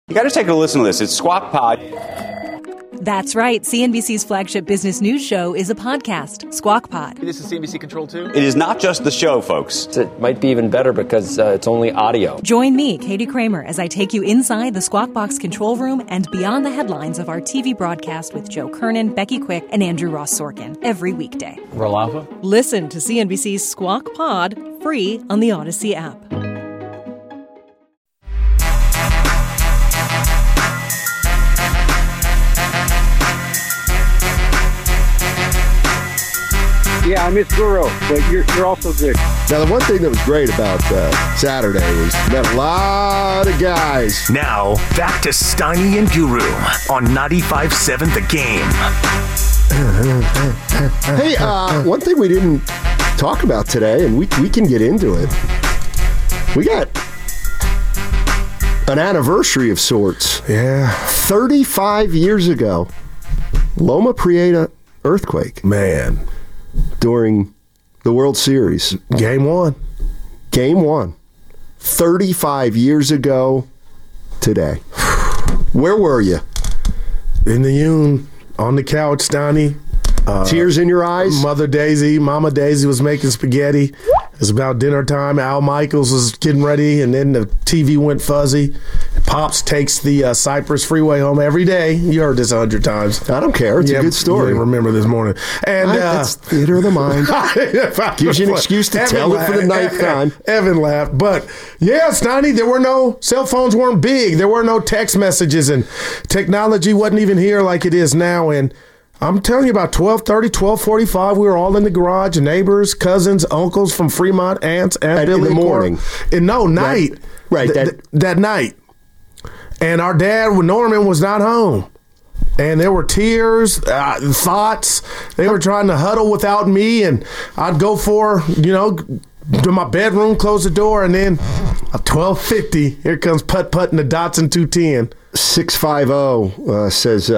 You got to take a listen to this. It's Squawk Pod. That's right. CNBC's flagship business news show is a podcast, Squawk Pod. This is CNBC Control 2? It is not just the show, folks. It might be even better because it's only audio. Join me, Katie Kramer, as I take you inside the Squawk Box control room and beyond the headlines of our TV broadcast with Joe Kernan, Becky Quick, and Andrew Ross Sorkin every weekday. Roll Alpha? Listen to CNBC's Squawk Pod free on the Odyssey app. Yeah, I miss Guru, but you're also good. Now, the one thing that was great about Saturday was met a lot of guys. Now, back to Steiny and Guru on 95.7 The Game. Hey, one thing we didn't talk about today, and we can get into it. We got an anniversary of sorts. Yeah. 35 years ago, Loma Prieta earthquake. Man. During the World Series. Game one. 35 years ago today. Where were you? In the Union, on the couch, Donnie. Tears in your eyes? Mama Daisy was making spaghetti. It was about dinner time. Al Michaels was getting ready, and then the TV went fuzzy. Pops takes the Cypress Freeway home every day. You heard this 100 times. I don't care. It's a good story. I remember this morning. And that's theater of the mind. Gives you an excuse to tell it for the ninth time. Evan laughed. But, yeah, Stoney, cell phones weren't big. There were no text messages, and technology wasn't even here like it is now. And I'm telling you, about 12:30, 12:45, we were all in the garage, neighbors, cousins, uncles from Fremont, aunts, Aunt Billy. In the morning. Night. That night. And our dad, Norman, was not home. And there were tears, thoughts. They were trying to huddle without me, and I'd go to my bedroom, close the door, and then at 12:50, here comes putt-putting the Datsun 210. 650 says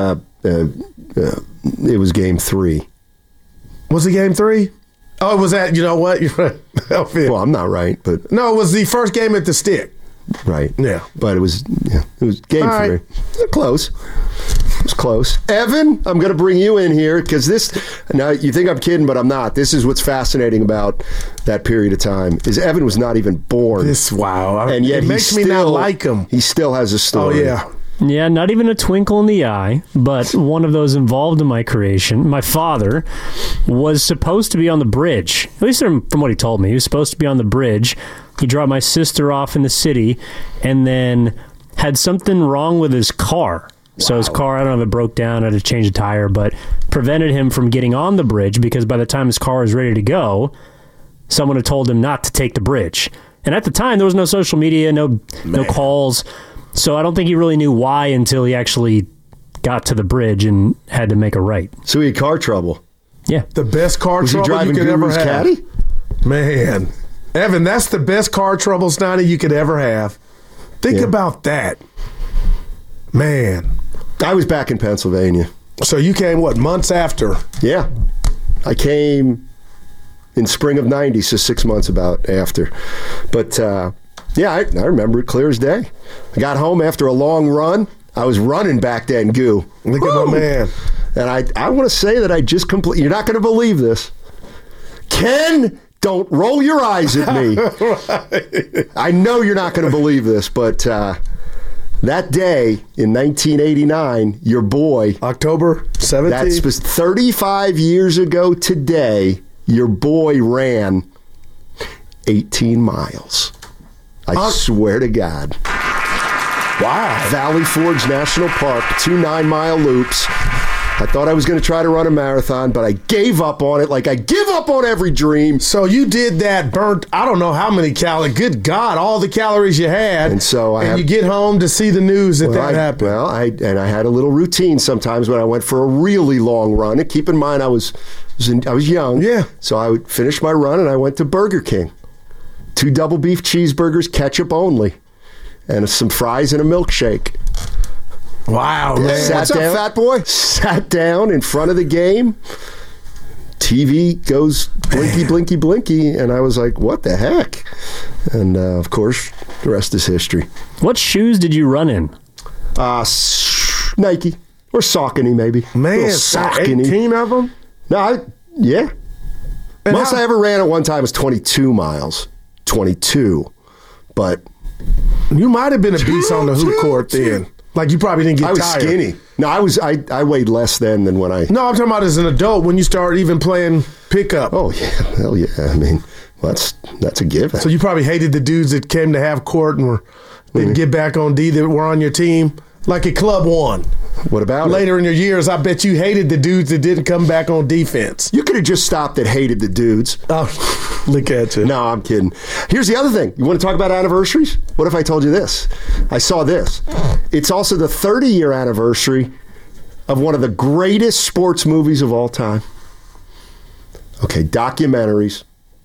it was game 3. Was it game 3? Oh, it was that, you know what? Well, I'm not right, but... No, it was the first game at the Stick. Right. Yeah. But it was game 3. Right. Close. It was close. Evan, I'm going to bring you in here because now you think I'm kidding, but I'm not. This is what's fascinating about that period of time is Evan was not even born. And yet it makes me not like him. He still has a story. Oh, yeah. Yeah, not even a twinkle in the eye, but one of those involved in my creation. My father was supposed to be on the bridge, at least from what he told me. He was supposed to be on the bridge. He dropped my sister off in the city and then had something wrong with his car. Wow. So his car, I don't know if it broke down, I had to change a tire, but prevented him from getting on the bridge because by the time his car was ready to go, someone had told him not to take the bridge. And at the time, there was no social media, no calls. So I don't think he really knew why until he actually got to the bridge and had to make a right. So he had car trouble. Yeah. The best car trouble you could ever have. Caddy? Man. Evan, that's the best car trouble, Stoney, you could ever have. Think about that. Man. I was back in Pennsylvania. So you came, months after? Yeah. I came in spring of 90, so 6 months about after. But... yeah, I remember it clear as day. I got home after a long run. I was running back then, Goo. Look at my man. And I want to say that I just completely... You're not going to believe this. Ken, don't roll your eyes at me. Right. I know you're not going to believe this, but that day in 1989, your boy... October 17th? That's 35 years ago today, your boy ran 18 miles. I swear to God. Wow. Valley Forge National Park, 2 9-mile loops. I thought I was going to try to run a marathon, but I gave up on it like I give up on every dream. So you did that, burnt, I don't know how many calories. Good God, all the calories you had. And so you get home to see the news that happened. Well, I had a little routine sometimes when I went for a really long run. And keep in mind, I was young. Yeah. So I would finish my run and I went to Burger King. 2 double beef cheeseburgers, ketchup only, and some fries and a milkshake. Wow, man. What's up, fat boy? Sat down in front of the game. TV goes blinky, blinky, blinky, and I was like, what the heck? And, of course, the rest is history. What shoes did you run in? Nike or Saucony, maybe. Man, 18 of them? No, yeah. Most I ever ran at one time was 22 miles. 22. But you might have been a beast on the hoop court then. Like, you probably didn't get tired. I was skinny. No, I weighed less then than when I... No, I'm talking about as an adult when you start even playing pickup. Oh, yeah. Hell yeah. I mean, that's a given. So you probably hated the dudes that came to half court and didn't get back on D that were on your team? Like at Club One. What about Later in your years, I bet you hated the dudes that didn't come back on defense. You could have just stopped at hated the dudes. Oh, look at you. No, I'm kidding. Here's the other thing. You want to talk about anniversaries? What if I told you this? I saw this. It's also the 30-year anniversary of one of the greatest sports movies of all time. Okay, documentaries.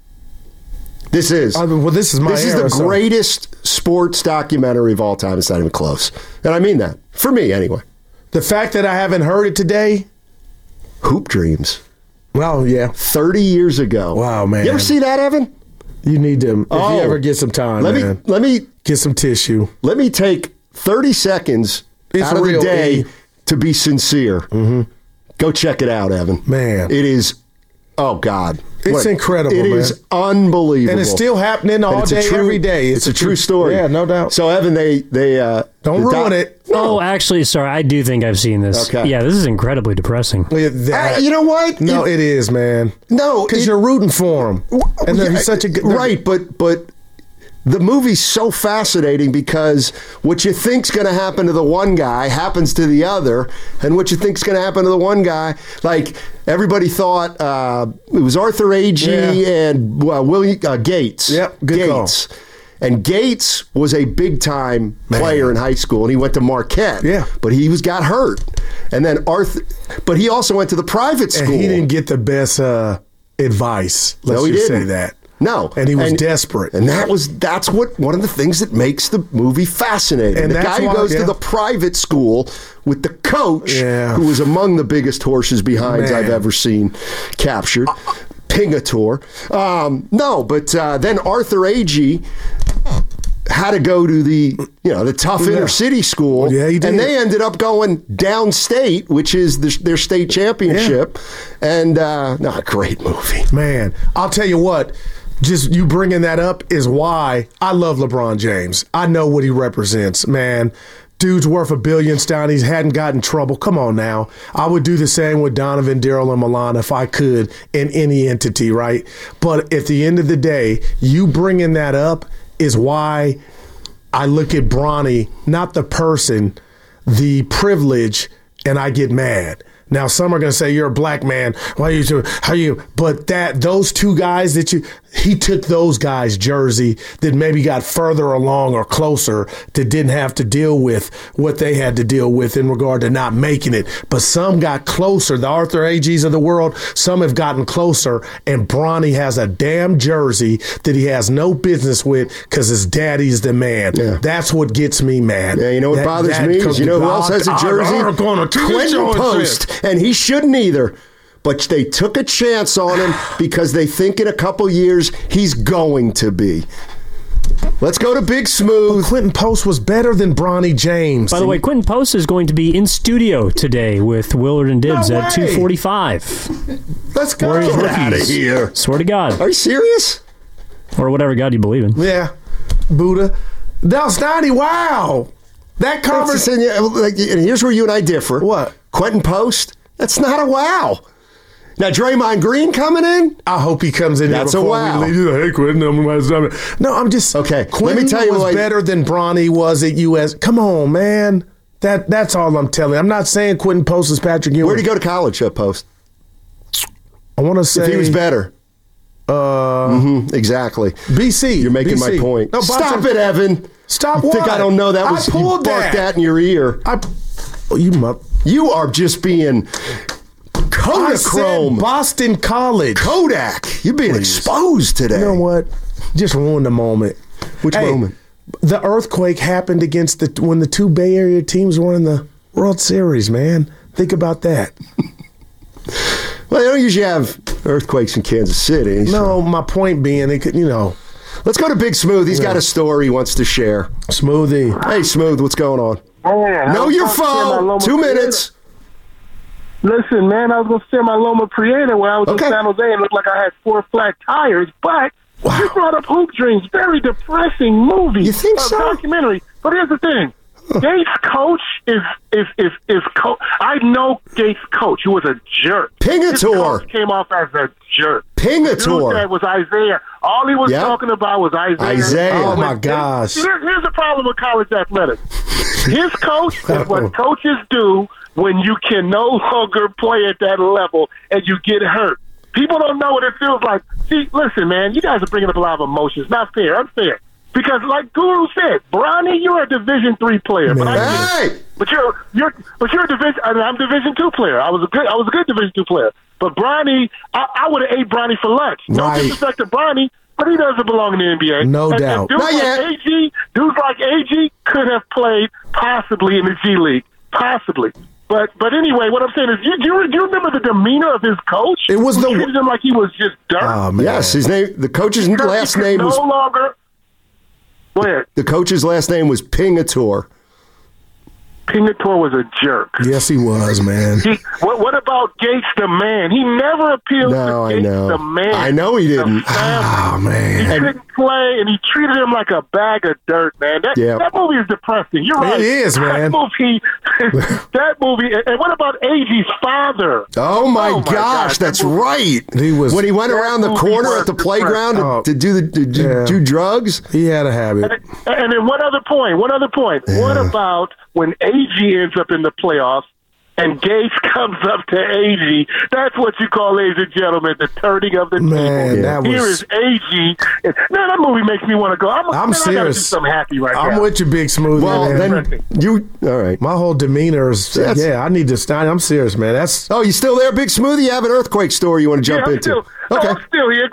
This is the greatest sports documentary of all time. It's not even close. And I mean that. For me, anyway. The fact that I haven't heard it today? Hoop Dreams. Well, yeah. 30 years ago. Wow, man. You ever see that, Evan? You need to. If you ever get some time, let me get some tissue. Let me take 30 seconds out of the day to be sincere. Mm-hmm. Go check it out, Evan. Man. It is, oh, God. It's incredible, man. It is unbelievable. And it's still happening all day, every day. It's a true story. Yeah, no doubt. So, Evan, they don't ruin it. No. Oh, actually, sorry. I do think I've seen this. Okay. Yeah, this is incredibly depressing. You know what? No, it is, man. No. Because you're rooting for him. And he's such a good... Right, but the movie's so fascinating because what you think's going to happen to the one guy happens to the other, and what you think's going to happen to the one guy, like everybody thought it was Arthur Agee and William Gates. Yep, good Gates. call. And Gates was a big-time player in high school, and he went to Marquette. Yeah. But he got hurt. And then but he also went to the private school. And he didn't get the best advice. Let's just say that. No. And he was desperate. And that's one of the things that makes the movie fascinating. And the guy who goes to the private school with the coach, who was among the biggest horses behinds I've ever seen captured. Pingator. Then Arthur Agee had to go to the tough inner city school. Yeah, he did. And they ended up going downstate, which is their state championship. Yeah. And a great movie. Man, I'll tell you what. Just you bringing that up is why I love LeBron James. I know what he represents, man. Dude's worth $1 billion, Stein. He hadn't gotten in trouble. Come on now. I would do the same with Donovan, Daryl, and Milan if I could in any entity, right? But at the end of the day, you bringing that up is why I look at Bronny, not the person, the privilege, and I get mad. Now, some are going to say, you're a black man. Why are you? But those two guys he took those guys' jersey that maybe got further along or closer that didn't have to deal with what they had to deal with in regard to not making it. But some got closer. The Arthur Agees of the world, some have gotten closer. And Bronny has a damn jersey that he has no business with because his daddy's the man. Yeah. That's what gets me mad. Yeah, you know what bothers me is who else has a jersey? Quentin Post. And he shouldn't either. But they took a chance on him because they think in a couple years he's going to be. Let's go to Big Smooth. But Quentin Post was better than Bronny James. By the way, Quentin Post is going to be in studio today with Willard and Dibbs at 2:45. Let's go. Get out of here. Swear to God. Are you serious? Or whatever God you believe in. Yeah. Buddha. Del Steiny, wow. That conversation. And here's where you and I differ. What? Quentin Post? That's not a wow. Now, Draymond Green coming in? I hope he comes in That's here before a wow. we leave. Hey, Quentin. No, I'm just... Okay, Quentin let me tell you was better than Bronny was at US. Come on, man. That's all I'm telling you. I'm not saying Quentin Post is Patrick Ewing. Where did he go to college, Post? I want to say... If he was better. Exactly. BC. You're making BC. my point. No, Stop it, Evan. Stop you what? think I don't know that was... I pulled you that in your ear. You are just being... Kodachrome. Boston College. Kodak. You're being exposed today. You know what? Just ruined the moment. Which moment? The earthquake happened when the two Bay Area teams were in the World Series, man. Think about that. Well, they don't usually have earthquakes in Kansas City. No, my point being, it could, Let's go to Big Smooth. He's got a story he wants to share. Smoothie. Hey, Smooth, what's going on? Man, know your foe. 2 minutes. Listen, man, I was going to send my Loma Prieta where I was in San Jose and looked like I had 4 flat tires, but you brought up Hoop Dreams. Very depressing movie. You think so? Documentary. But here's the thing. Gates' coach is I know Gates' coach, who was a jerk. Pingatore. His coach came off as a jerk. Pingatore. That was Isaiah. All he was talking about was Isaiah. Oh, my gosh. Here's the problem with college athletics. His coach is what coaches do when you can no longer play at that level and you get hurt. People don't know what it feels like. See, listen, man, you guys are bringing up a lot of emotions. Not fair, unfair. Because, like Guru said, Bronny, you're a Division III player, but you're a Division. I'm a Division II player. I was a good Division II player. But Bronny, I would have ate Bronny for lunch. No disrespect to Bronny, but he doesn't belong in the NBA. No doubt. Dudes like AG could have played possibly in the G League, possibly. But anyway, what I'm saying is, do you remember the demeanor of his coach? It was He treated him like he was just dirt. Oh, man. Yes, his name. The coach's last name was no longer. Go ahead. The coach's last name was Pingatore. Pingatore was a jerk. Yes, he was, man. What about Gates the man? He never appealed to Gates the man. I know he didn't. Oh, man. He couldn't play, and he treated him like a bag of dirt, man. That movie is depressing. You're right. It is, man. That movie. And what about AG's father? Oh, my gosh, that's right. He was when he went around the corner at the playground to do drugs. He had a habit. And then one other point. Yeah. What about when AG ends up in the playoffs and Gates comes up to AG? That's what you call, ladies and gentlemen, the turning of the table. Here is AG. Man, that movie makes me want to go. I'm serious. I gotta do something happy right now. I'm with you, Big Smooth. Well, man. Then you all right? My whole demeanor is I need to stand. I'm serious, man. You still there, Big Smooth? You have an earthquake story you want to jump into? I'm still here.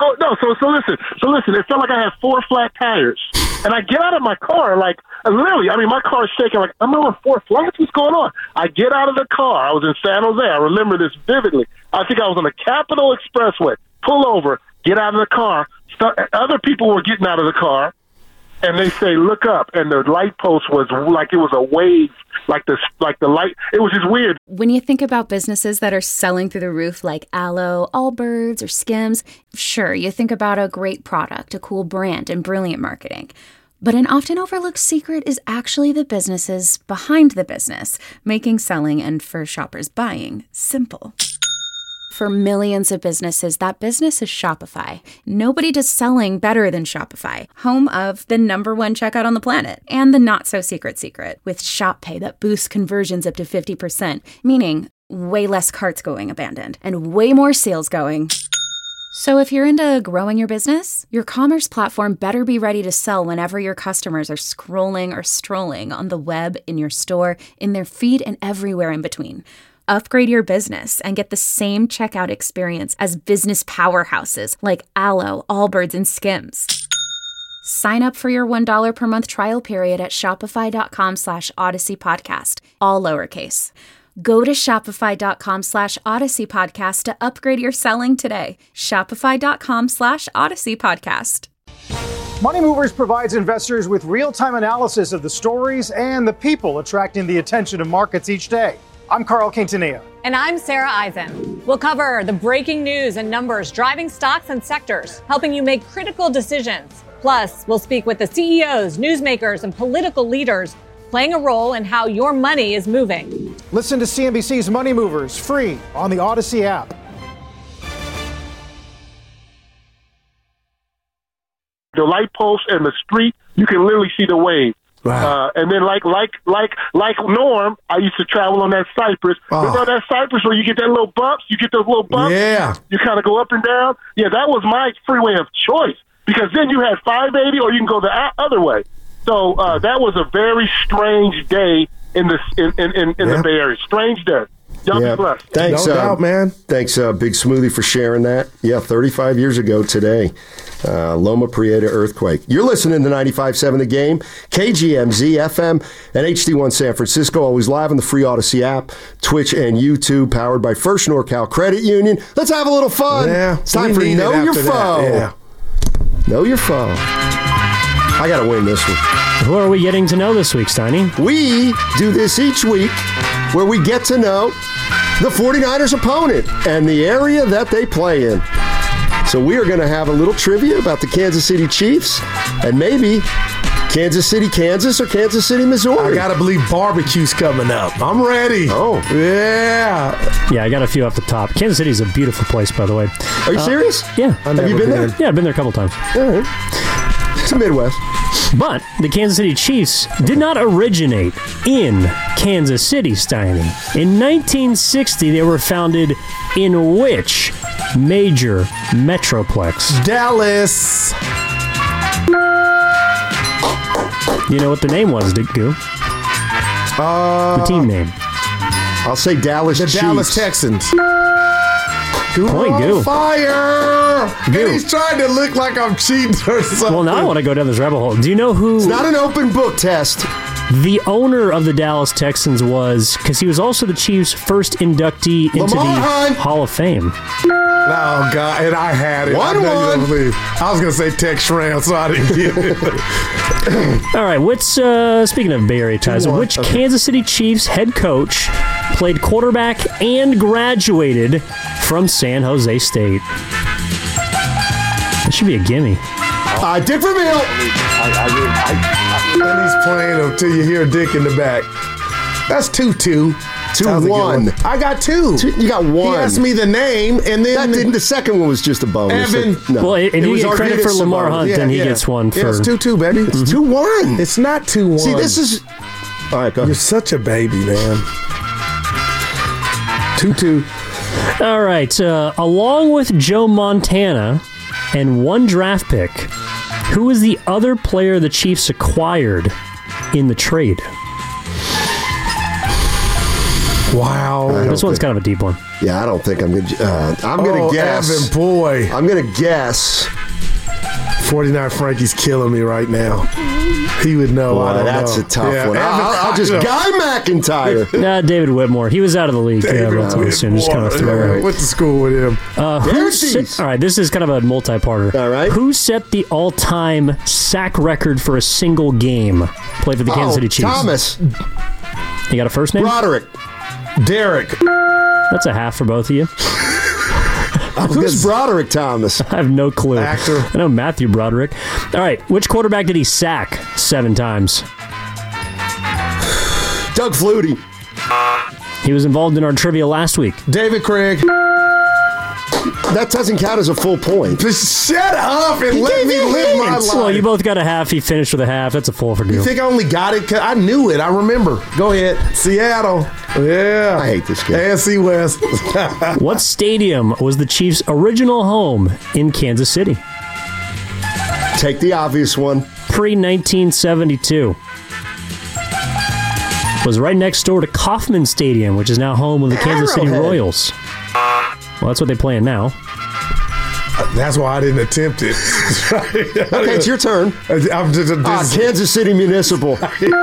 So listen. It felt like I had 4 flat tires, and I get out of my car literally. I mean, my car is shaking. Like, I'm on 4 flats. What's going on? I get out of the car. I was in San Jose. I remember this vividly. I think I was on the Capitol Expressway. Pull over. Get out of the car. Other people were getting out of the car, and they say, "Look up." And the light post was like it was a wave, like the light. It was just weird. When you think about businesses that are selling through the roof, like Aloe, Allbirds, or Skims, sure, you think about a great product, a cool brand, and brilliant marketing. But an often overlooked secret is actually the businesses behind the business, making selling and for shoppers buying simple. For millions of businesses, that business is Shopify. Nobody does selling better than Shopify, home of the #1 checkout on the planet, and the not-so-secret secret, with Shop Pay that boosts conversions up to 50%, meaning way less carts going abandoned, and way more sales going. So if you're into growing your business, your commerce platform better be ready to sell whenever your customers are scrolling or strolling on the web, in your store, in their feed, and everywhere in between. Upgrade your business and get the same checkout experience as business powerhouses like Aloe, Allbirds, and Skims. Sign up for your $1 per month trial period at shopify.com/Odyssey Podcast, all lowercase. Go to shopify.com/Odyssey Podcast to upgrade your selling today. Shopify.com/Odyssey Podcast. Money Movers provides investors with real-time analysis of the stories and the people attracting the attention of markets each day. I'm Carl Quintanilla. And I'm Sarah Eisen. We'll cover the breaking news and numbers driving stocks and sectors, helping you make critical decisions. Plus, we'll speak with the CEOs, newsmakers, and political leaders playing a role in how your money is moving. Listen to CNBC's Money Movers free on the Odyssey app. The light post and the street, you can literally see the wave. Wow. And then like Norm, I used to travel on that Cypress. Remember that Cypress where you get that little bumps? You get those little bumps? Yeah. You kind of go up and down? Yeah, that was my freeway of choice because then you had 580 or you can go the other way. So that was a very strange day in the Bay Area. Strange day. Y'all be blessed. Thanks, no doubt, man. Thanks, Big Smoothie, for sharing that. Yeah, 35 years ago today, Loma Prieta earthquake. You're listening to 95.7 The Game, KGMZ, FM, and HD1 San Francisco. Always live on the free Odyssey app, Twitch, and YouTube, powered by First NorCal Credit Union. Let's have a little fun. Yeah, it's time for Know Your Foe. Yeah. Know Your Foe. I got to win this one. Who are we getting to know this week, Steiny? We do this each week where we get to know the 49ers opponent and the area that they play in. So we are going to have a little trivia about the Kansas City Chiefs and maybe Kansas City, Kansas, or Kansas City, Missouri. I got to believe barbecue's coming up. I'm ready. Oh. Yeah. Yeah, I got a few off the top. Kansas City is a beautiful place, by the way. Are you serious? Yeah. Have you been there? Yeah, I've been there a couple times. All right. It's the Midwest. But the Kansas City Chiefs did not originate in Kansas City, Steiny. In 1960, they were founded in which major metroplex? Dallas. You know what the name was, Goo? The team name. I'll say Dallas The Chiefs. Dallas Texans. Point, Goo. Fire! Goo. And he's trying to look like I'm cheating or something. Well, now I want to go down this rabbit hole. Do you know who... It's not an open book test. The owner of the Dallas Texans was, because he was also the Chiefs' first inductee into Lamar the Hunt. Hall of Fame. Oh, God. And I had it. 1-1. I know you don't believe. I was going to say Tex Schramm, so I didn't get it. All right, speaking of Bay Area ties, which Kansas City Chiefs head coach played quarterback and graduated from San Jose State? That should be a gimme. Dick Vermeil. And he's playing until you hear Dick in the back. That's 2-2. 2-1. I got two. You got one. He asked me the name, and then that didn't. The second one was just a bonus. Evan. No. Well, if you get credit for Lamar Savard. Hunt, then he gets one for... Yeah, it's 2-2, baby. It's 2-1. It's not 2-1. See, this is... All right, go ahead. You're such a baby, man. 2-2. All right, along with Joe Montana and one draft pick, who was the other player the Chiefs acquired in the trade? Wow. This one's kind of a deep one. Yeah, I don't think I'm going to... I'm going to guess... Evan, boy. I'm going to guess... 49 Frankie's killing me right now. He would know. Boy, I don't that's know. a tough Yeah, one. Evan, I'll just... Guy McIntyre. Nah, David Whitmore. He was out of the league relatively soon. Just kind of throw it. Went to school with him. All right, this is kind of a multi-parter. All right. Who set the all-time sack record for a single game played for the Kansas City Chiefs? Thomas. You got a first name? Broderick. Derek. That's a half for both of you. Who's Broderick Thomas? I have no clue. Actor. I know Matthew Broderick. All right, which quarterback did he sack 7 times? Doug Flutie. He was involved in our trivia last week. David Craig. That doesn't count as a full point. Just shut up and let me live my life. Well, you both got a half. He finished with a half. That's a full for You Gil. think I only got it? 'Cause I knew it. I remember. Go ahead. Seattle. Yeah. I hate this game. AFC West. What stadium was the Chiefs' original home in Kansas City? Take the obvious one. Pre-1972. Was right next door to Kauffman Stadium, which is now home of the Kansas City Arrowhead. Royals. Well, that's what they play in now. That's why I didn't attempt it. Okay, it's your turn. I'm just Kansas City Municipal.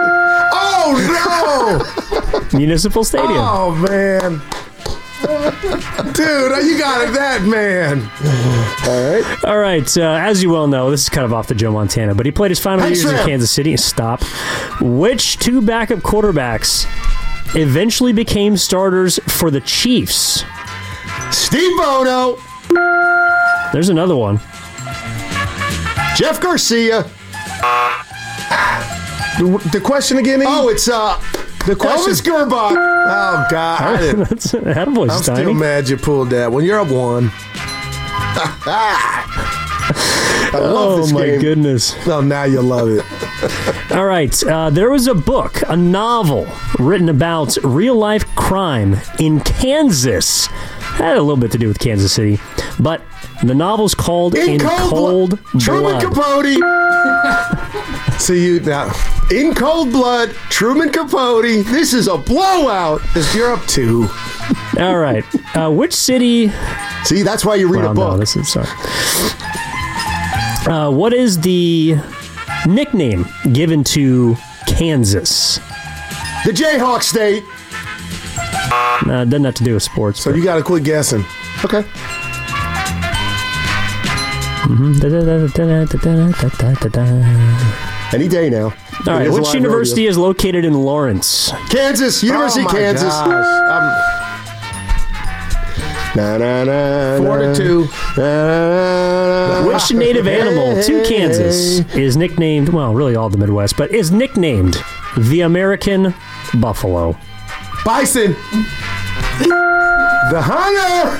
Oh, no! Municipal Stadium. Oh, man. Dude, you got it, that man. All right. All right, as you well know, this is kind of off the Joe Montana, but he played his final years in Kansas City. Stop. Which 2 backup quarterbacks eventually became starters for the Chiefs? Steve Bono. There's another one. Jeff Garcia. The question again? Oh, it's the question. Elvis Gerbach. Oh, God. That's attaboy, I'm Steiny. still mad you pulled that one. You're up 1. I love this my game. goodness. Oh, now you love it. All right, there was a book, a novel, written about real-life crime in Kansas. Had a little bit to do with Kansas City, but the novel's called In Cold Truman Blood. Capote. See you now. In Cold Blood, Truman Capote. This is a blowout. You're up 2. All right, which city... See, that's why you read a book. No, this is sorry. What is the nickname given to Kansas? The Jayhawk State. No, it doesn't have to do with sports. So you got to quit guessing. Okay. Any day now. All right, which university is located in Lawrence? Kansas, University of Kansas. Fortitude. Which native animal to Kansas is nicknamed, well, really all the Midwest, but is nicknamed the American buffalo? Bison. The hunter.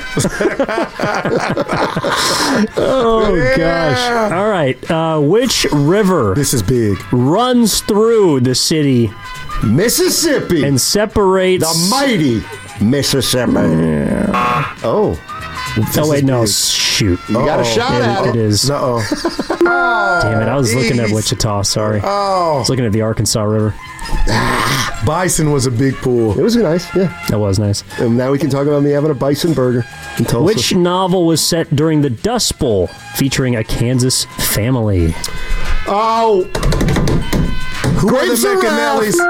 Oh, gosh. All right. Which river? This is big. Runs through the city Mississippi. And separates the mighty Mississippi. Yeah. Oh, wait, no. Shoot. You got a shot at it. It is. Uh-oh. Damn it. I was looking at Wichita. Sorry. Oh. I was looking at the Arkansas River. Bison was a big pool. It was nice, yeah. That was nice. And now we can talk about me having a bison burger in Tulsa. Which novel was set during the Dust Bowl featuring a Kansas family? Oh. Who Grapes are of the McAnellys?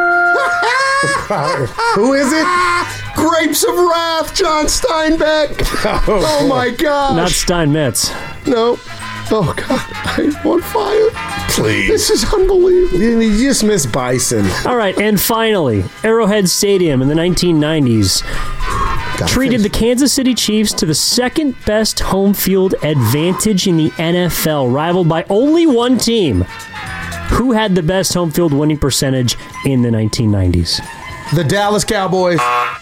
Who is it? Grapes of Wrath, John Steinbeck. Oh my gosh. Not Steinmetz. No. Oh, God. I'm on fire. Please. This is unbelievable. You just missed Bison. All right, and finally, Arrowhead Stadium in the 1990s treated the Kansas City Chiefs to the second best home field advantage in the NFL, rivaled by only one team. Who had the best home field winning percentage in the 1990s? The Dallas Cowboys.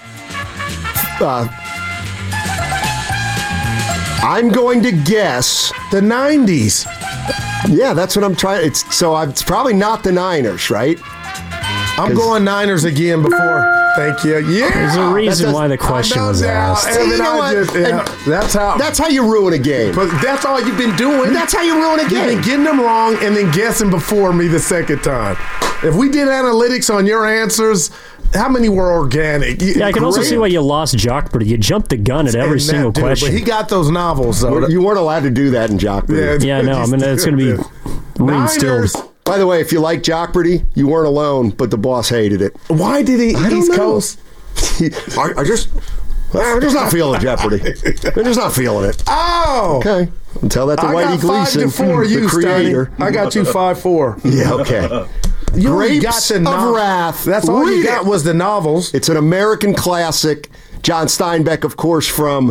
I'm going to guess the 90s. Yeah, that's what I'm trying. It's probably not the Niners, right? I'm going Niners again before. Thank you. Yeah, there's a reason why the question was asked. That's how you ruin a game. But that's all you've been doing. That's how you ruin a game. You've been getting them wrong and then guessing before me the second time. If we did analytics on your answers, how many were organic? Yeah, I can also see why you lost Jockberty. You jumped the gun at every single question. But he got those novels, though. You weren't allowed to do that in Jockberty. Yeah, no, I mean, it's going to be reinstilled. By the way, if you like Jockberty, you weren't alone, but the boss hated it. Why did he? East Coast? I'm just not feeling Jeopardy. I'm just not feeling it. Oh, okay. I'll tell that to Whitey Gleason, the creator. I got you 5-4. Yeah, okay. You Grapes got the of Wrath. That's all you got was the novels. It's an American classic. John Steinbeck, of course, from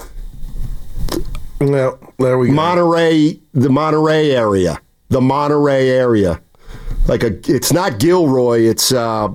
well, there we go. Monterey, the Monterey area. The Monterey area. It's not Gilroy, it's John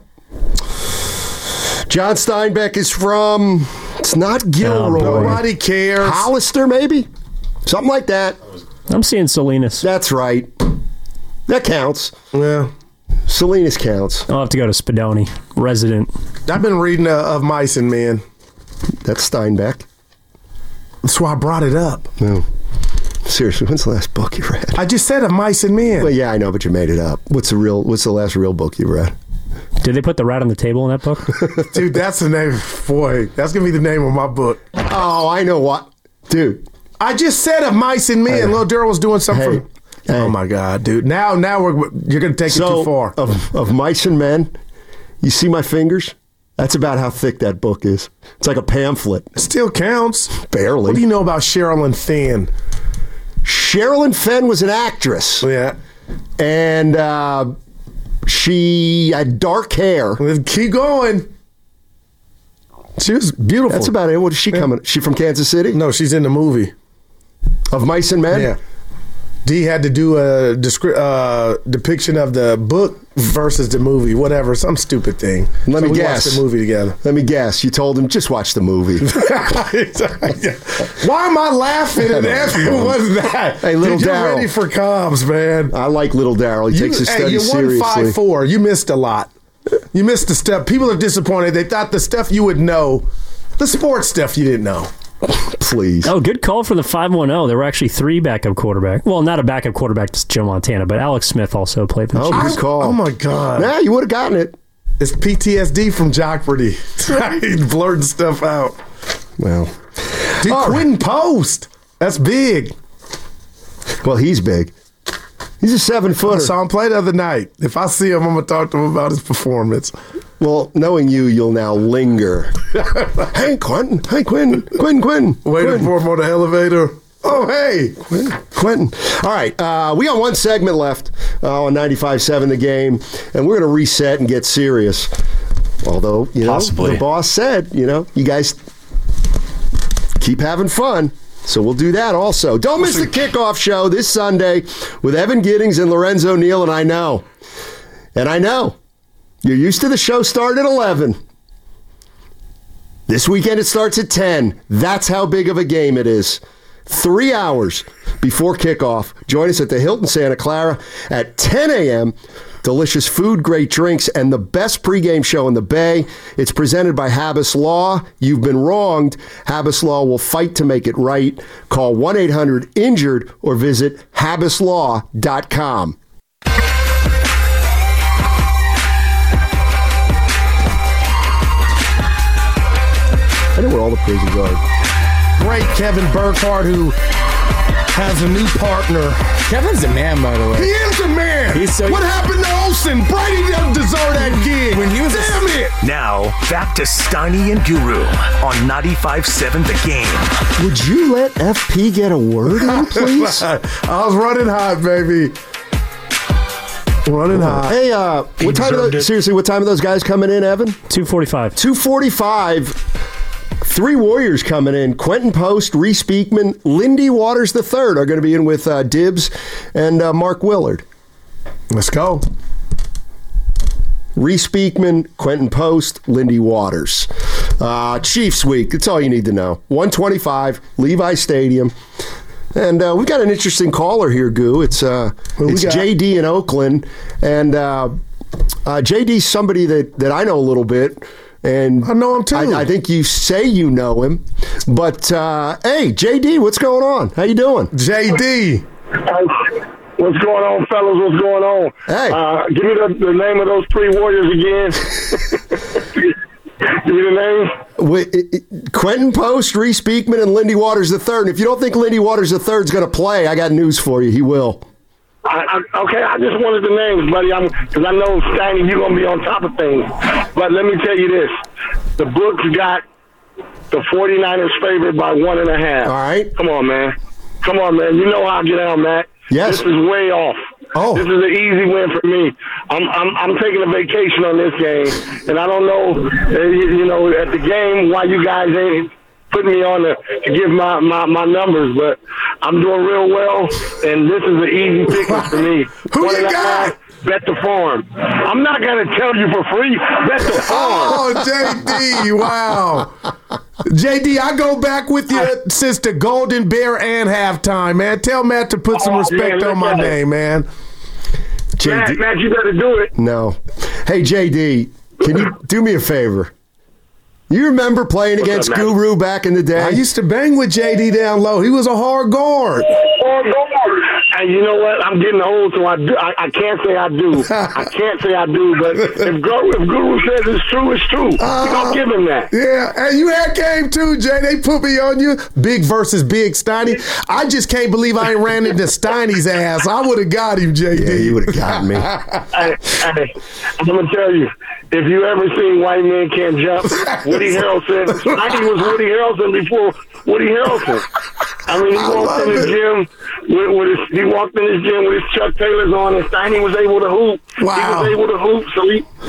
Steinbeck is from, it's not Gilroy. Nobody cares. Hollister, maybe? Something like that. I'm seeing Salinas. That's right. That counts. Yeah. Salinas counts. I'll have to go to Spadoni, resident. I've been reading Of Mice and Men. That's Steinbeck. That's why I brought it up. No. Seriously, when's the last book you read? I just said Of Mice and Men. Well, yeah, I know, but you made it up. What's the last real book you read? Did they put the rat on the table in that book? Dude, that's the name. Boy, that's going to be the name of my book. Oh, I know what. Dude. I just said Of Mice and Men. Little Daryl was doing something. Oh, my God, dude. Now you're going to take it too far. Of Mice and Men, you see my fingers? That's about how thick that book is. It's like a pamphlet. It still counts. Barely. What do you know about Sherilyn Fenn? Sherilyn Fenn was an actress. Yeah. And she had dark hair. Keep going. She was beautiful. That's about it. What is she coming? She from Kansas City? No, she's in the movie. Of Mice and Men? Yeah. Dee had to do a depiction of the book versus the movie, whatever, some stupid thing. Let me guess. Watched the movie together. Let me guess. You told him, just watch the movie. Why am I laughing at that? What was that? Hey, Little Dude, Daryl. You're ready for comms, man. I like Little Daryl. He takes his studies seriously. You won 5-4. You missed a lot. You missed the stuff. People are disappointed. They thought the stuff you would know, the sports stuff you didn't know. Please. Oh, good call for the 5-1-0. There were actually 3 backup quarterbacks. Well, not a backup quarterback to Joe Montana, but Alex Smith also played for the Chiefs. Good call. Oh, my God. Yeah, you would have gotten it. It's PTSD from Jockberty. He's blurting stuff out. Well. Dude, Quentin Post. That's big. Well, he's big. He's a 7-footer. I saw him play the other night. If I see him, I'm going to talk to him about his performance. Well, knowing you'll now linger. Hey, Quentin. Hey, Quinn. Waiting for him on the elevator. Oh, hey. Quentin. All right. We got one segment left on 95.7 The Game, and we're going to reset and get serious. Although, the boss said, you guys keep having fun. So we'll do that also. Don't miss the kickoff show this Sunday with Evan Giddings and Lorenzo Neal, and I know, you're used to the show starting at 11. This weekend it starts at 10. That's how big of a game it is. 3 hours before kickoff. Join us at the Hilton Santa Clara at 10 a.m. Delicious food, great drinks, and the best pregame show in the Bay. It's presented by Habas Law. You've been wronged. Habas Law will fight to make it right. Call 1-800-INJURED or visit habaslaw.com. I know where all the prisons are. Great Kevin Burkhardt, who has a new partner. Kevin's a man, by the way. He is a man. What happened to Olsen? Brady doesn't deserve that gig. When he was Damn it. Now, back to Steiny and Guru on 95.7 The Game. Would you let FP get a word in, please? I was running hot, baby. Running hot. Hey, what time are those guys coming in, Evan? 2:45. 2:45. 3 Warriors coming in. Quentin Post, Reese Beekman, Lindy Waters III are going to be in with Dibbs and Mark Willard. Let's go. Reese Beekman, Quentin Post, Lindy Waters. Chiefs week. That's all you need to know. 125, Levi Stadium. And we've got an interesting caller here, Goo. It's JD in Oakland. And JD's somebody that I know a little bit. And I know him too. I think you say you know him. But, hey, JD, what's going on? How you doing? JD. What's going on, fellas? What's going on? Hey. Give me the name of those 3 Warriors again. Give me the names. Quentin Post, Reese Beekman, and Lindy Waters III. And if you don't think Lindy Waters III is going to play, I got news for you. He will. Okay, I just wanted the names, buddy, because I know, Steiny, you're going to be on top of things. But let me tell you this. The book's got the 49ers favored by 1.5. All right. Come on, man. You know how I get out, Matt. Yes. This is way off. Oh. This is an easy win for me. I'm taking a vacation on this game, and I don't know, at the game why you guys ain't putting me on to give my numbers, but I'm doing real well, and this is an easy pick for me. Who you got? Bet the farm. I'm not going to tell you for free. Bet the farm. Oh, JD, wow. JD, I go back with you since the Golden Bear and halftime, man. Tell Matt to put some respect on my name, man. JD. Matt, you better do it. No. Hey, JD, can you do me a favor? You remember playing against Guru back in the day? I used to bang with JD down low. He was a hard guard. And you know what? I'm getting old, so I can't say I do. I can't say I do, but if Guru says it's true, it's true. I'll give him that. Yeah, and you had game too, Jay. They put me on you. Big versus big, Steiny. I just can't believe I ain't ran into Steiny's ass. I would have got him, JD. Yeah, you would have got me. Hey, I'm going to tell you, if you ever seen White Men Can't Jump, Woody Harrelson, Steiny was Woody Harrelson before Woody Harrelson. I mean, he walked in the gym with his Chuck Taylors on, and Steiny was able to hoop. Wow. He was able to hoop, so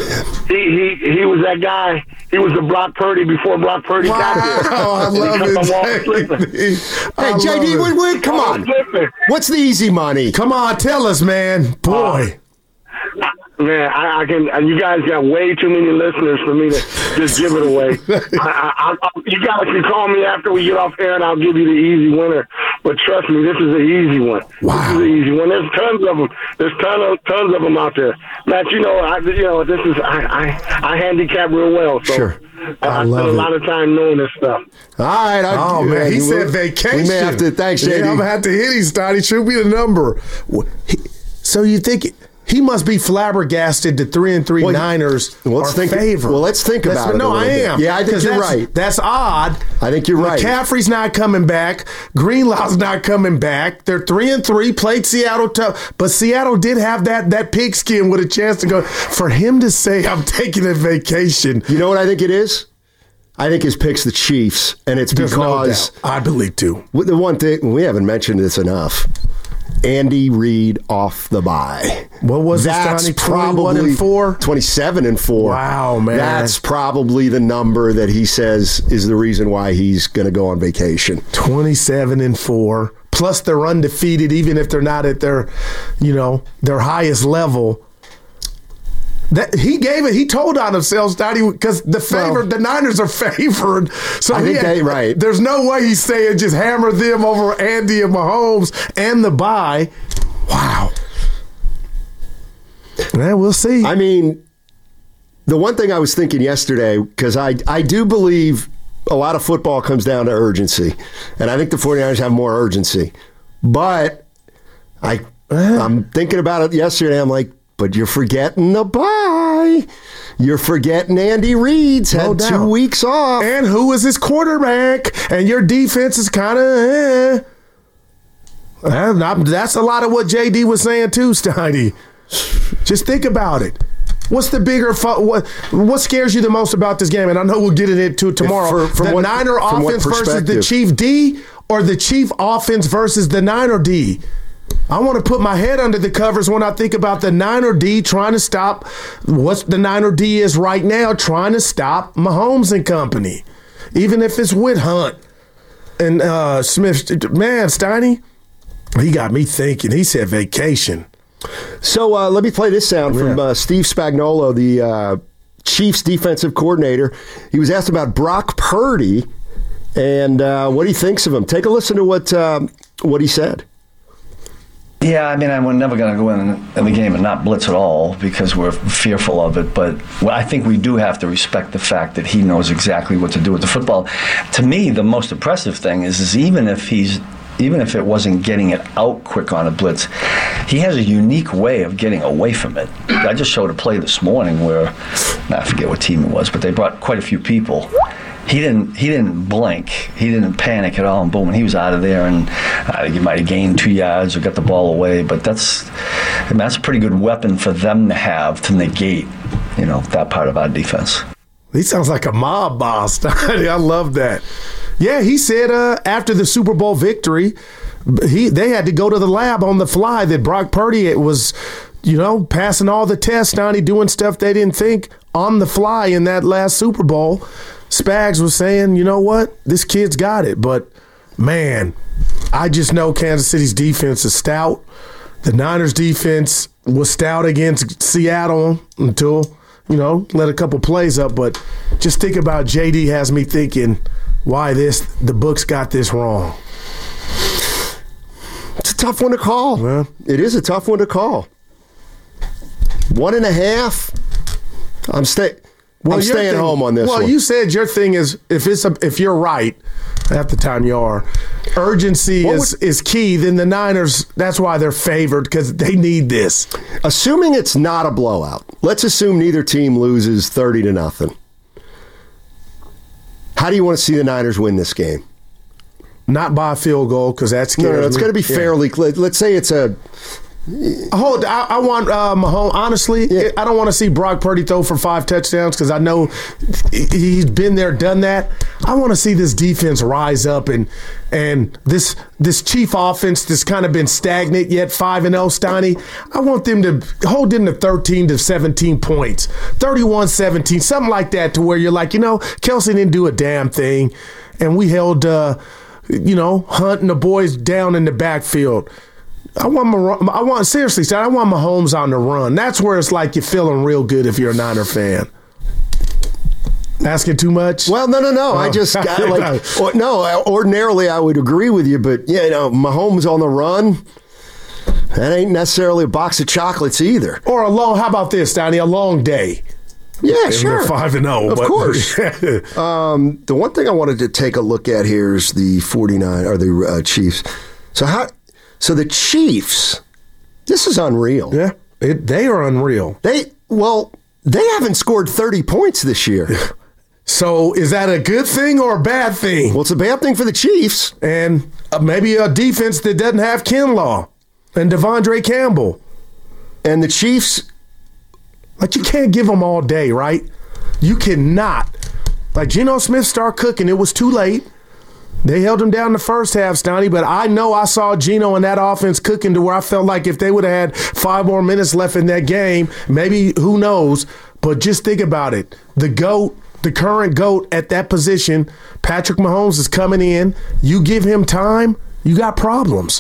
he was that guy. He was the Brock Purdy before Brock Purdy got there. I love it, Hey, JD, come on. What's the easy money? Come on, tell us, man. Boy. Man, I can. You guys got way too many listeners for me to just give it away. You guys can call me after we get off air, and I'll give you the easy winner. But trust me, this is an easy one. Wow. This is an easy one. There's tons of them. There's tons of them out there. Matt, this is I handicap real well. So sure. I spend a lot of time knowing this stuff. All right. Man, he said vacation. We may have to. Thanks, JD. Yeah, I'm gonna have to hit him, Steiny. Shoot me the number. So you think? He must be flabbergasted. The 3-3 Niners are favored. Well, let's think about it. No, I am. Yeah, I think you're right. That's odd. I think you're right. McCaffrey's not coming back. Greenlaw's not coming back. They're 3-3. Played Seattle tough, but Seattle did have that pigskin with a chance to go. For him to say, "I'm taking a vacation," you know what I think it is? I think his pick's the Chiefs, and it's There's because no doubt. I believe too. The one thing we haven't mentioned this enough. Andy Reid off the bye. What was that's it, probably 21-4? 27-4. Wow, man. That's probably the number that he says is the reason why he's going to go on vacation. 27-4. Plus they're undefeated even if they're not at their, their highest level. That he gave it. He told on himself, because the Niners are favored. So I think right. There's no way he's saying just hammer them over Andy and Mahomes and the bye. Wow. Man, we'll see. I mean, the one thing I was thinking yesterday, because I do believe a lot of football comes down to urgency, and I think the 49ers have more urgency. But I'm thinking about it yesterday. I'm like, but you're forgetting the bye. You're forgetting Andy Reid's had 2 weeks off. And who is his quarterback? And your defense is kind of That's a lot of what JD was saying too, Steiny. Just think about it. What's the bigger what scares you the most about this game? And I know we'll get into it tomorrow. The Niner offense versus the Chief D, or the Chief offense versus the Niner D? I want to put my head under the covers when I think about the Niner D trying to stop what the Niner D is right now, trying to stop Mahomes and company. Even if it's with Hunt and Smith. Man, Steiny, he got me thinking. He said vacation. So let me play this sound from Steve Spagnuolo, the Chiefs defensive coordinator. He was asked about Brock Purdy and what he thinks of him. Take a listen to what he said. Yeah, I mean, we're never going to go in the game and not blitz at all because we're fearful of it. But I think we do have to respect the fact that he knows exactly what to do with the football. To me, the most impressive thing is even if it wasn't getting it out quick on a blitz, he has a unique way of getting away from it. I just showed a play this morning where, I forget what team it was, but they brought quite a few people. He didn't blink. He didn't panic at all, and boom, and he was out of there. And he might have gained 2 yards or got the ball away. But that's a pretty good weapon for them to have to negate, that part of our defense. He sounds like a mob boss. I love that. Yeah, he said after the Super Bowl victory, they had to go to the lab on the fly that Brock Purdy was, passing all the tests, doing stuff they didn't think on the fly in that last Super Bowl. Spags was saying, you know what, this kid's got it. But, man, I just know Kansas City's defense is stout. The Niners' defense was stout against Seattle until, let a couple plays up. But just think about JD has me thinking, why the books got this wrong. It's a tough one to call. Well, it is a tough one to call. 1.5. I'm staying home on this one. Well, you said your thing is if you're right, at the time you are, urgency is key. Then the Niners, that's why they're favored, because they need this. Assuming it's not a blowout, let's assume neither team loses 30-0. How do you want to see the Niners win this game? Not by a field goal, because that's scary. No, it's going to be fairly. Let's say it's a. I want Mahomes. Honestly, I don't want to see Brock Purdy throw for 5 touchdowns because I know he's been there, done that. I want to see this defense rise up and this Chief offense that's kind of been stagnant yet 5-0, Steiny. I want them to hold them to 13 to 17 points, 31-17, something like that, to where you're like, Kelsey didn't do a damn thing, and we held Hunt and the boys down in the backfield. I want Mahomes on the run. That's where it's like you're feeling real good if you're a Niner fan. Asking too much? Well, no. Ordinarily I would agree with you, but Mahomes on the run, that ain't necessarily a box of chocolates either. Or how about this, Donnie? A long day. Yeah, sure. 5-0. Of course. The one thing I wanted to take a look at here is the 49 or the Chiefs. So the Chiefs, this is unreal. Yeah, they are unreal. They haven't scored 30 points this year. So is that a good thing or a bad thing? Well, it's a bad thing for the Chiefs. And maybe a defense that doesn't have Kinlaw and Devondre Campbell. And the Chiefs. But you can't give them all day, right? You cannot Like Geno Smith started cooking. It was too late. They held him down the first half, Stoney, but I know I saw Geno in that offense cooking to where I felt like if they would have had 5 more minutes left in that game, maybe, who knows, but just think about it. The GOAT, the current GOAT at that position, Patrick Mahomes is coming in. You give him time, you got problems.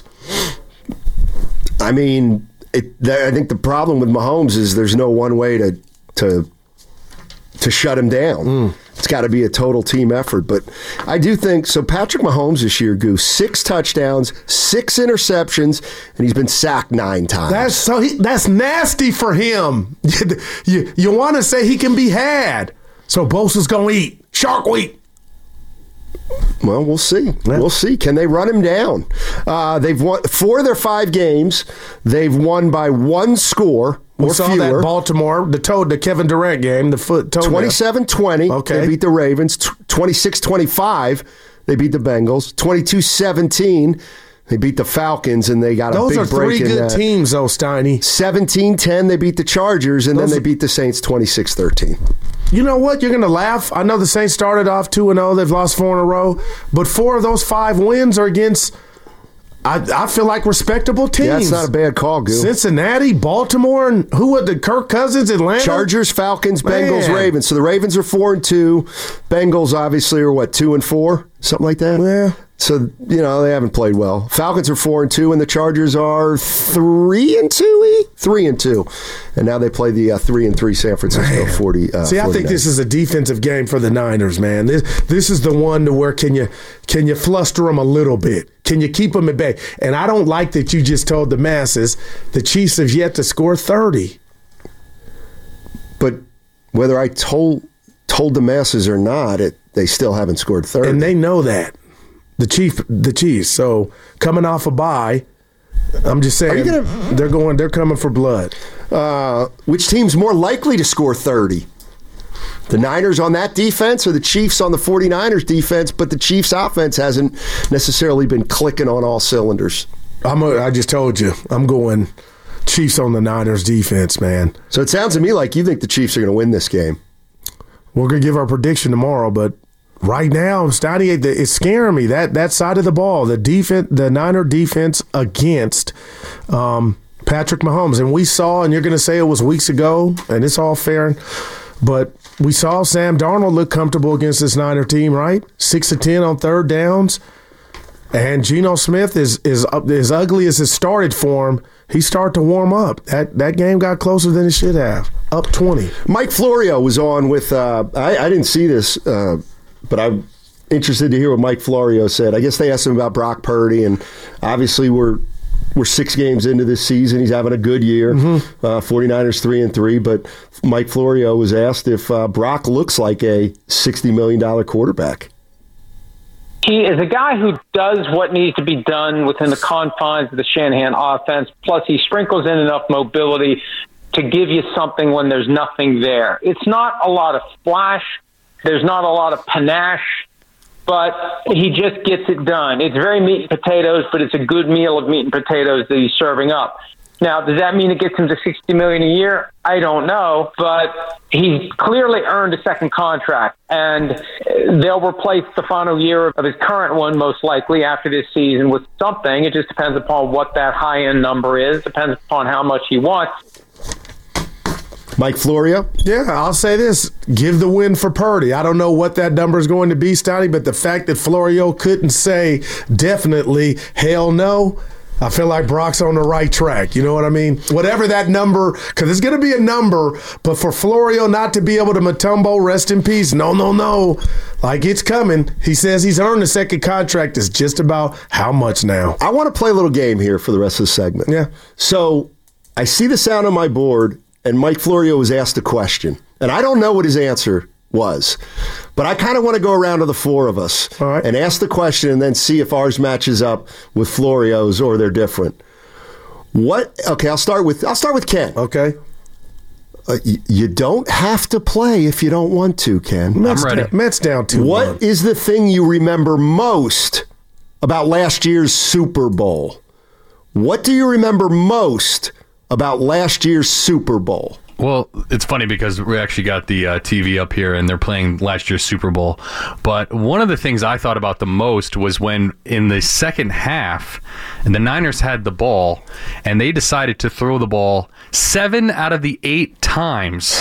I mean, I think the problem with Mahomes is there's no one way to shut him down. It's got to be a total team effort. But I do think, so Patrick Mahomes this year, Goose, 6 touchdowns, 6 interceptions, and he's been sacked 9 times. That's nasty for him. You want to say he can be had. So Bosa's going to eat. Shark Week. Well, we'll see. Yeah. We'll see. Can they run him down? They've won 4 of their 5 games. They've won by 1 score. We saw fewer. That Baltimore, the Kevin Durant game, the foot toe. 27-20, okay. They beat the Ravens. 26-25, they beat the Bengals. 22-17, they beat the Falcons, and they got a big break in that. Those are 3 good teams, though, Steiny. 17-10, they beat the Chargers, and then they beat the Saints 26-13. You know what? You're going to laugh. I know the Saints started off 2-0. They've lost 4 in a row. But 4 of those 5 wins are against, I feel like, respectable teams. Yeah, that's not a bad call, Goo. Cincinnati, Baltimore, and who were the Kirk Cousins, Atlanta? Chargers, Falcons, Bengals, Ravens. So the Ravens are 4-2. Bengals obviously are 2-4? Something like that? Yeah. So, they haven't played well. Falcons are 4-2, and the Chargers are 3-2. 3-2. And now they play the 3-3 San Francisco 40. See, I think this is a defensive game for the Niners, man. This is the one to where can you fluster them a little bit? Can you keep them at bay? And I don't like that you just told the masses the Chiefs have yet to score 30. But whether I told the masses or not, they still haven't scored 30. And they know that. The Chiefs. So coming off a bye, I'm just saying they're coming for blood. Which team's more likely to score 30? The Niners on that defense or the Chiefs on the 49ers defense? But the Chiefs offense hasn't necessarily been clicking on all cylinders. I just told you, I'm going Chiefs on the Niners defense, man. So it sounds to me like you think the Chiefs are going to win this game. We're going to give our prediction tomorrow, but right now, Stoney, it's scaring me. That side of the ball, the Niner defense against Patrick Mahomes. And we saw, and you're going to say it was weeks ago, and it's all fair, but we saw Sam Darnold look comfortable against this Niner team, right? 6-10 on 3rd downs. And Geno Smith is as ugly as it started for him. He started to warm up. That game got closer than it should have. Up 20. Mike Florio was on with, I didn't see this, but I'm interested to hear what Mike Florio said. I guess they asked him about Brock Purdy, and obviously we're 6 games into this season. He's having a good year. 49ers 3-3, but Mike Florio was asked if Brock looks like a $60 million quarterback. He is a guy who does what needs to be done within the confines of the Shanahan offense, plus he sprinkles in enough mobility to give you something when there's nothing there. It's not a lot of flash. There's not a lot of panache, but he just gets it done. It's very meat and potatoes, but it's a good meal of meat and potatoes that he's serving up. Now, does that mean it gets him to $60 million a year? I don't know, but he's clearly earned a second contract, and they'll replace the final year of his current one most likely after this season with something. It just depends upon what that high-end number is, depends upon how much he wants. Mike Florio? Yeah, I'll say this. Give the win for Purdy. I don't know what that number is going to be, Stoney, but the fact that Florio couldn't say definitely hell no, I feel like Brock's on the right track. You know what I mean? Whatever that number, because it's going to be a number, but for Florio not to be able to Mutombo, rest in peace, no. Like, it's coming. He says he's earned a second contract. It's just about how much now. I want to play a little game here for the rest of the segment. Yeah. So I see the sound on my board, and Mike Florio was asked a question. And I don't know what his answer was. But I kind of want to go around to the 4 of us and ask the question and then see if ours matches up with Florio's or they're different. Okay, I'll start with Ken. Okay. You don't have to play if you don't want to, Ken. I'm ready. Mets down 2-1. What is the thing you remember most about last year's Super Bowl? What do you remember most about last year's Super Bowl? Well, it's funny because we actually got the TV up here and they're playing last year's Super Bowl. But one of the things I thought about the most was when in the second half, and the Niners had the ball and they decided to throw the ball 7 out of the 8 times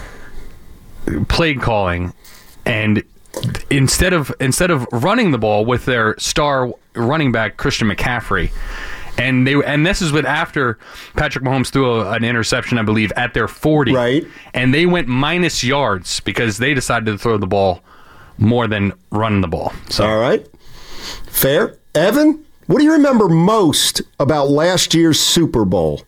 play calling, and instead of running the ball with their star running back Christian McCaffrey. And this is after Patrick Mahomes threw an interception, I believe, at their 40. Right. And they went minus yards because they decided to throw the ball more than run the ball. So. All right. Fair. Evan, what do you remember most about last year's Super Bowl?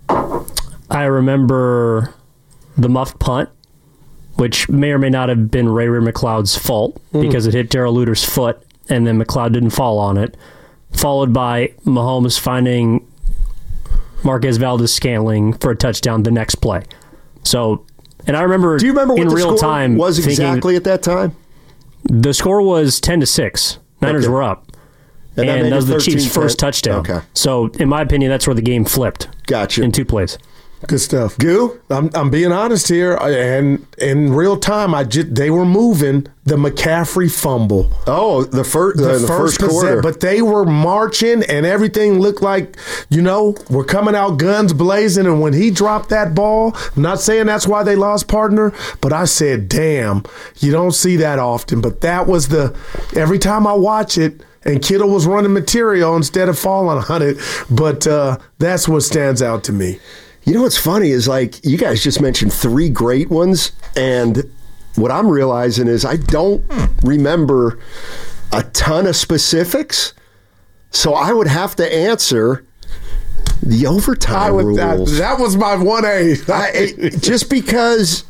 I remember the muffed punt, which may or may not have been Ray McLeod's fault because it hit Darrell Luter's foot, and then McLeod didn't fall on it. Followed by Mahomes finding Marquez Valdes-Scantling for a touchdown the next play. So, and I remember. Do you remember what in the real score time was exactly at that time? The score was 10-6. Niners were up, and that was the Chiefs' first touchdown. Okay. So, in my opinion, that's where the game flipped. Gotcha. In 2 plays. Good stuff. Goo? I'm being honest here, and in real time, they were moving the McCaffrey fumble. Oh, the first quarter. But they were marching, and everything looked like, we're coming out guns blazing. And when he dropped that ball, I'm not saying that's why they lost, partner, but I said, damn, you don't see that often. But that was every time I watch it, and Kittle was running material instead of falling on it. But that's what stands out to me. You know what's funny is, like, you guys just mentioned 3 great ones, and what I'm realizing is I don't remember a ton of specifics, so I would have to answer the overtime rules. That was my 1A. Just because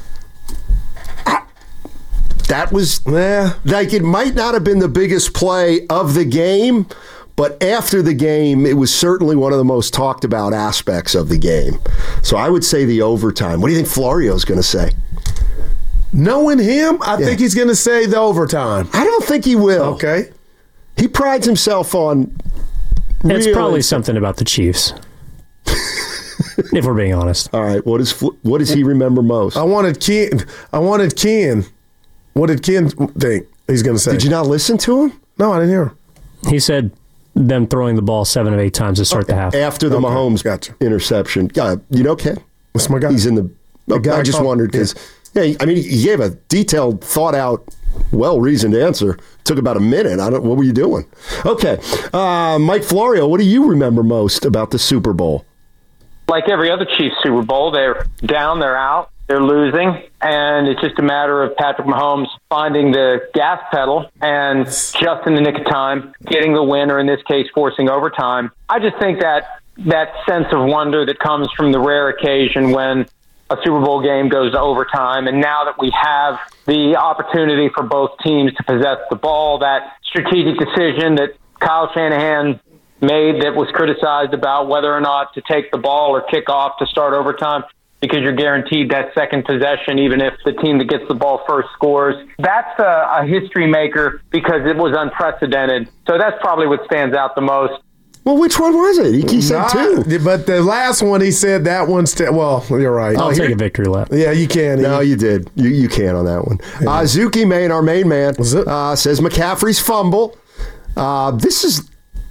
that was, like, it might not have been the biggest play of the game, but after the game, it was certainly one of the most talked about aspects of the game. So I would say the overtime. What do you think Florio's going to say? Knowing him, I think he's going to say the overtime. I don't think he will. Okay. He prides himself on... It's probably something about the Chiefs. If we're being honest. All right. What does he remember most? I wanted Ken. What did Ken think he's going to say? Did you not listen to him? No, I didn't hear him. He said them throwing the ball 7 of 8 times to start the half. After the Mahomes interception. Ken? That's my guy. He's in the... I just wondered because... Yeah, I mean, he gave a detailed, thought-out, well-reasoned answer. Took about a minute. What were you doing? Okay. Mike Florio, what do you remember most about the Super Bowl? Like every other Chiefs Super Bowl, they're down, they're out, they're losing, and it's just a matter of Patrick Mahomes finding the gas pedal and just in the nick of time getting the win, or in this case, forcing overtime. I just think that sense of wonder that comes from the rare occasion when a Super Bowl game goes to overtime, and now that we have the opportunity for both teams to possess the ball, that strategic decision that Kyle Shanahan made that was criticized about whether or not to take the ball or kick off to start overtime because you're guaranteed that second possession even if the team that gets the ball first scores. That's a history maker because it was unprecedented. So that's probably what stands out the most. Well, which one was it? He said 2. But the last one, he said that one. Well, you're right. I'll take a victory lap. Yeah, you can. No, you did. You can on that one. Yeah. Zuki Main, our main man, says McCaffrey's fumble. This is...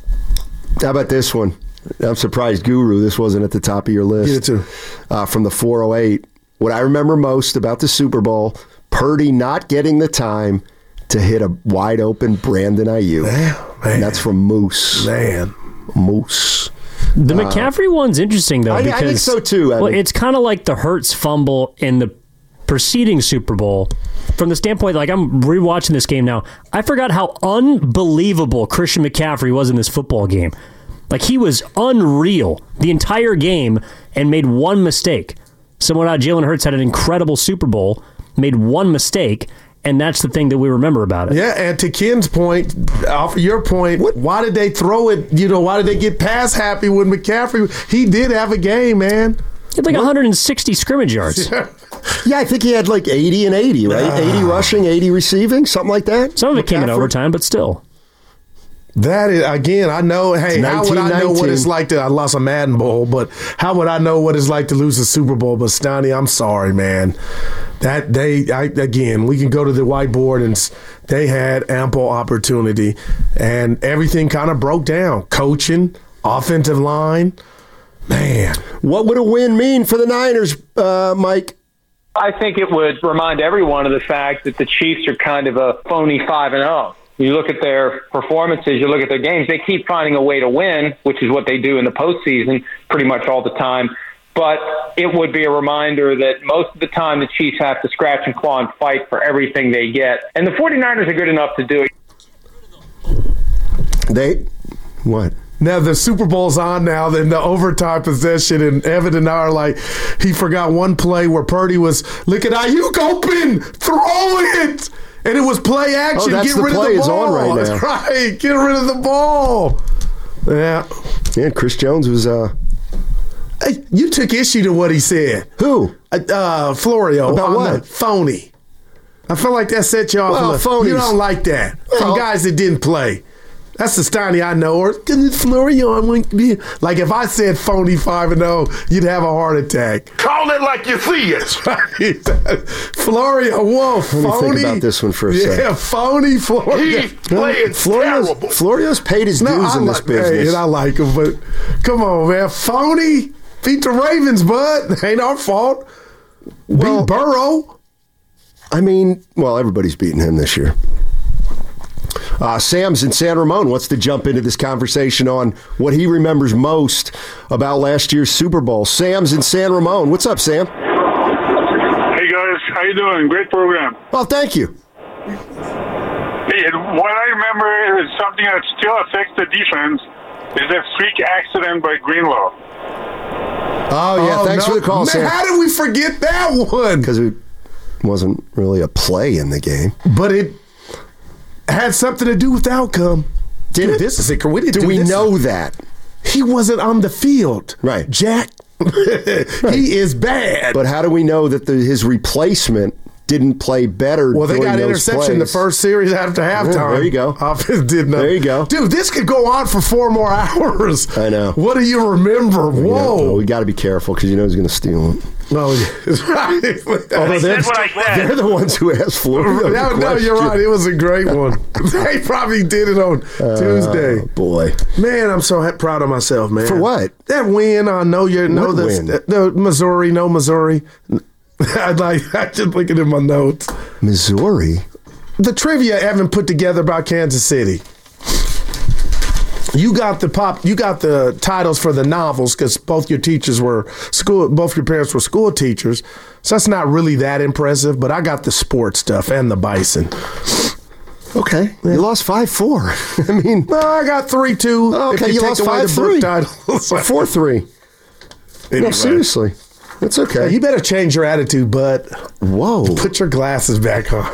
How about this one? I'm surprised, Guru, this wasn't at the top of your list. Get it too. From the 408. What I remember most about the Super Bowl, Purdy not getting the time to hit a wide-open Brandon Ayuk. Man. That's from Moose. Man. Moose. The McCaffrey one's interesting, though, because... I think so, too, Evan. Well, it's kind of like the Hurts fumble in the preceding Super Bowl. From the standpoint, like, I'm rewatching this game now, I forgot how unbelievable Christian McCaffrey was in this football game. Like, he was unreal the entire game and made one mistake. Someone out, Jalen Hurts had an incredible Super Bowl, made one mistake, and that's the thing that we remember about it. Yeah, and to Ken's point, off of your point, why did they throw it? Why did they get pass happy with McCaffrey? He did have a game, man. He had like 160 scrimmage yards. Yeah, I think he had like 80 and 80, right? 80 rushing, 80 receiving, something like that. Some of it came in overtime, but still. That is, again, I know, hey, how would I know what it's like I lost a Madden Bowl, but how would I know what it's like to lose a Super Bowl? But Stoney, I'm sorry, man. Again, we can go to the whiteboard and they had ample opportunity and everything kind of broke down. Coaching, offensive line, man. What would a win mean for the Niners, Mike? I think it would remind everyone of the fact that the Chiefs are kind of a phony 5-0. You look at their performances, you look at their games, they keep finding a way to win, which is what they do in the postseason pretty much all the time. But it would be a reminder that most of the time the Chiefs have to scratch and claw and fight for everything they get. And the 49ers are good enough to do it. What? Now the Super Bowl's on now, then the overtime possession, and Evan and I are like, he forgot one play where Purdy was, look at Ayuk open, throw it! And it was play action. Get rid of the ball. Is on right now. That's right. Get rid of the ball. Yeah. Yeah, Chris Jones was Hey, you took issue to what he said. Who? Florio. About what? Phony. I feel like that set you off. Well, phonies. You don't like that. From guys that didn't play. That's the Stoney I know. Or Florio, like if I said phony 5-0, you'd have a heart attack. Call it like you see it. Florio, whoa, phony. Let me think about this one for a second. Yeah, phony Florio. He's playing terrible. Florio's paid his dues in this business. Hey, and I like him, but come on, man. Phony. Beat the Ravens, bud. Ain't our fault. Beat Burrow. I mean, well, everybody's beating him this year. Sam's in San Ramon wants to jump into this conversation on what he remembers most about last year's Super Bowl. Sam's in San Ramon. What's up, Sam? Hey, guys. How you doing? Great program. Well, thank you. Hey, what I remember is something that still affects the defense is that freak accident by Greenlaw. Oh, yeah. Thanks for the call, Sam. How did we forget that one? Because it wasn't really a play in the game. But it had something to do with the outcome. Did it? This is it. Do we know that? He wasn't on the field. Right. Jack, he is bad. But how do we know that his replacement didn't play better? Well, they got interception the first series after halftime. Yeah, there you go. Offense did nothing. There you go. Dude, this could go on for 4 more hours. I know. What do you remember? Whoa. We got to be careful because you know he's going to steal it. No, although they're the ones who asked Florio. No, you're right. It was a great one. They probably did it on Tuesday. Oh, boy. Man, I'm so proud of myself, man. For what? That win on Missouri, no Missouri. I just looking at my notes. Missouri? The trivia Evan put together about Kansas City. You got the titles for the novels because both your parents were school teachers. So that's not really that impressive, but I got the sports stuff and the Bison. Okay. You lost 5-4. I mean, no, I got 3-2. Okay, you lost 5-3. 4-3. Anyway. No, seriously. That's okay. You better change your attitude, bud. Whoa. Put your glasses back on.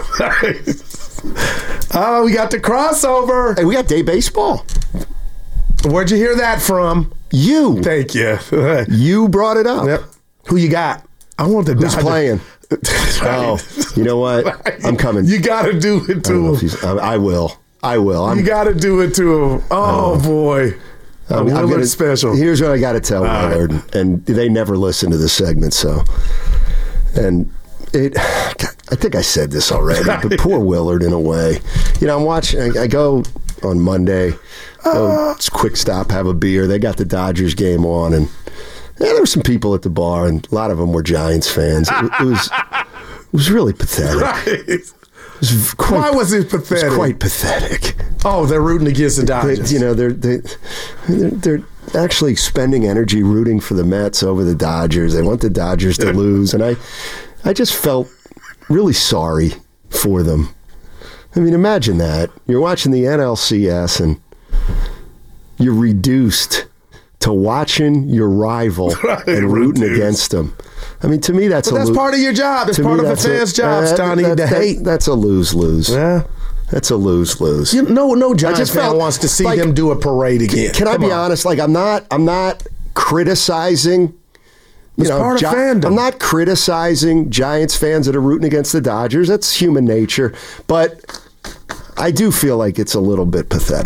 Oh, we got the crossover. Hey, we got day baseball. Where'd you hear that from? You. Thank you. You brought it up. Yep. Who you got? I want the Who's playing? Oh, you know what? I'm coming. You got to do it to him. I will. You got to do it to him. Oh, boy. I'm special. Here's what I got to tell Willard, and they never listen to this segment, so. And I think I said this already, but poor Willard in a way. You know, I'm watching, I go on Monday, it's quick stop, have a beer. They got the Dodgers game on, and there were some people at the bar, and a lot of them were Giants fans. It was really pathetic. Right. Why was it pathetic? It was quite pathetic. Oh, they're rooting against the Dodgers. They're actually expending energy rooting for the Mets over the Dodgers. They want the Dodgers to lose, and I just felt really sorry for them. I mean, imagine that. You're watching the NLCS, and you're reduced to watching your rival and rooting against them. I mean, to me, that's part of your job. It's part of a fan's job, Stoney, to hate. That's a lose-lose. Yeah. That's a lose-lose. No Giants fan wants to see them do a parade again. Can I be honest? Like, I'm not criticizing. It's part of fandom. I'm not criticizing Giants fans that are rooting against the Dodgers. That's human nature. But I do feel like it's a little bit pathetic.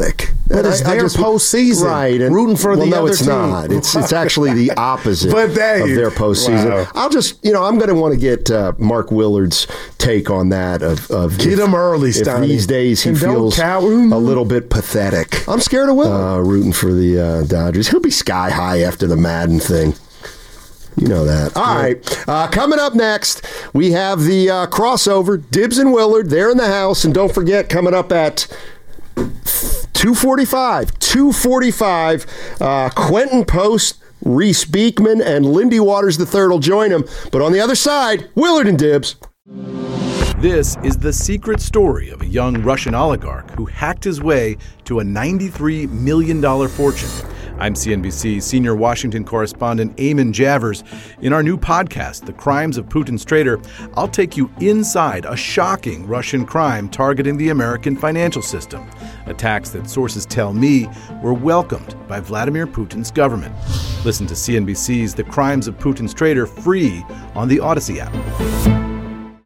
But it's their postseason, right? And, rooting for the other team. No, it's not. It's actually the opposite of their postseason. Wow. I'll just, I'm going to want to get Mark Willard's take on that. Of get him early, if Stoney. These days he feels a little bit pathetic. I'm scared of Willard. Rooting for the Dodgers. He'll be sky high after the Madden thing. You know that. All right. Coming up next, we have the crossover. Dibbs and Willard, they're in the house. And don't forget, coming up at 2:45, Quentin Post, Reese Beekman, and Lindy Waters III will join him. But on the other side, Willard and Dibbs. This is the secret story of a young Russian oligarch who hacked his way to a $93 million fortune. I'm CNBC senior Washington correspondent Eamon Javers. In our new podcast, The Crimes of Putin's Traitor, I'll take you inside a shocking Russian crime targeting the American financial system. Attacks that sources tell me were welcomed by Vladimir Putin's government. Listen to CNBC's The Crimes of Putin's Traitor free on the Odyssey app.